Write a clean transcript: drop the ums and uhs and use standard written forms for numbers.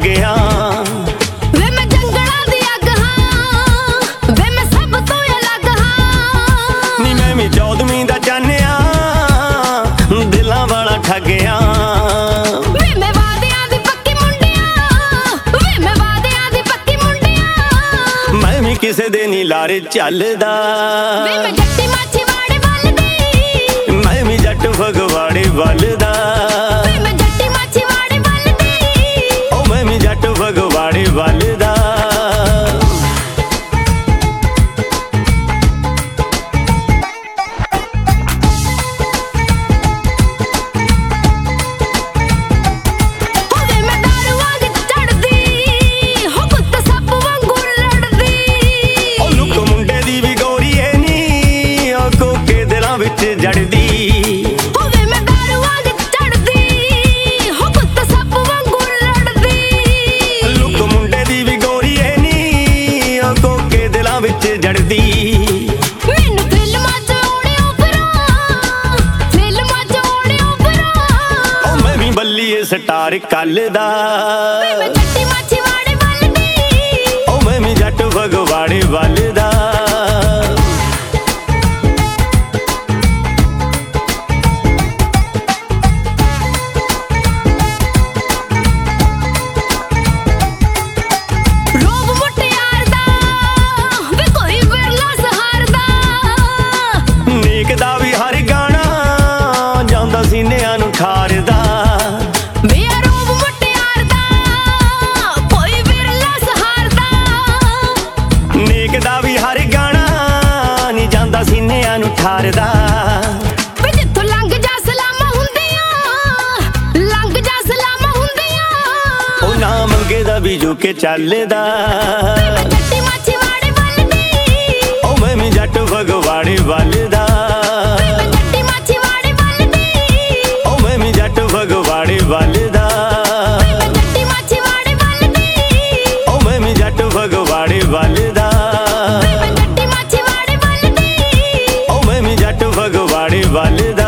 ਠੱਗਿਆ। ਵੇ ਮੈਂ ਜੰਗਲਾਂ ਦੀ ਅੱਗ ਹਾਂ, ਵੇ ਮੈਂ ਸਭ ਤੋਂ ਅਲੱਗ ਹਾਂ। ਨੀ ਮੈਂ ਵੀ 14ਵੀਂ ਦਾ ਚਾਨਿਆ, ਦਿਲਾਂ ਵਾਲਾ ਠੱਗਿਆ। ਵੇ ਮੈਂ ਵਾਦਿਆਂ ਦੀ ਪੱਕੀ ਮੁੰਡਿਆ, ਵੇ ਮੈਂ ਵਾਦਿਆਂ ਦੀ ਪੱਕੀ ਮੁੰਡਿਆ। ਮੈਂ ਵੀ ਕਿਸੇ ਦੇ ਨੀ ਲਾਰੇ ਚੱਲਦਾ। ਵੇ ਮੈਂ ਜੱਟੀ ਮਾਛੀਵਾੜੇ ਵੱਲ ਦੀ, ਮੈਂ ਵੀ ਜੱਟ ਫਗਵਾੜੇ ਵੱਲ ਦਾ। ਵੇ ਮੈਂ ਜੱਟੀ ਮਾਛੀਵਾੜੇ ਵੱਲ ਦੀ, ਓ ਮੈਂ ਵੀ ਜੱਟ ਫਗਵਾੜੇ ਵੱਲ ਦਾ। ਜੜਦੀ ਹੋਵੇ ਮੈਂ ਦਾਰੂ ਵਾਂਗ ਚੜਦੀ, ਹੋ ਕੁੱਤ ਸੱਪ ਵਾਂਗੂ ਲੜਦੀ। ਲੁੱਕ ਮੁੰਡੇ ਦੀ ਵੀ ਗੋਰੀ ਏ ਨੀ, ਉਹ ਕੋਕੇ ਦਿਲਾਂ ਵਿੱਚ ਜੜਦੀ। ਮੈਨੂੰ ਫਿਲਮਾਂ ਚ ਆਉਣਿਓ ਫਿਰਾਂ, ਫਿਲਮਾਂ ਚ ਆਉਣਿਓ ਫਿਰਾਂ। ਉਹ ਮੈਂ ਵੀ ਬੱਲੀਏ ਸਟਾਰ ਕੱਲ ਦਾ। ਵੇ ਮੈਂ ਜੱਟੀ ਮਾਛੀਵਾੜੇ ਵੱਲ ਦੀ, ਉਹ ਮੈਂ ਵੀ ਜੱਟ ਫਗਵਾੜੇ ਵੱਲ ਦਾ। ਦਾ ਵੀ ਹਰ ਗਾਣਾ ਜਾਂਦਾ ਸੀਨਿਆਂ ਨੂੰ ਠਾਰਦਾ। ਵੇ ਰੂਪ ਮੁਟਿਆਰ ਦਾ ਕੋਈ ਵਿਰਲਾ ਸਹਾਰਦਾ। ਨੇਕ ਦਾ ਵੀ ਹਰ ਗਾਣਾ ਨਹੀਂ ਜਾਂਦਾ ਸੀਨਿਆਂ ਨੂੰ ਠਾਰਦਾ। ਵੇ ਜਿੱਥੋਂ ਲੰਘ ਜਾ ਸਲਾਮਾਂ ਹੁੰਦੀਆਂ, ਲੰਘ ਜਾ ਸਲਾਮਾਂ ਹੁੰਦੀਆਂ। ਉਹ ਨਾ ਮੰਗੇ ਦਾ ਵੀ ਜੋ ਕੇ ਚੱਲਦਾ। ਵੇ ਮੈਂ ਜੱਟੀ ਮਾਛੀਵਾੜੇ ਵੱਲ ਦੀ, ਉਹ ਮੈਂ ਵੀ ਜੱਟ ਫਗਵਾੜੇ ਵੱਲ ਦਾ। ਫਗਵਾੜੇ ਵੱਲ ਦਾ। ਮੈਂ ਜੱਟੀ ਮਾਛੀਵਾੜੇ ਵੱਲ ਦੀ, ਓ ਮੈਂ ਵੀ ਜੱਟ ਫਗਵਾੜੇ ਵੱਲ ਦਾ। ਮੈਂ ਜੱਟੀ ਮਾਛੀਵਾੜੇ ਵੱਲ ਦੀ, ਓ ਮੈਂ ਵੀ ਜੱਟ ਫਗਵਾੜੇ ਵੱਲ ਦਾ।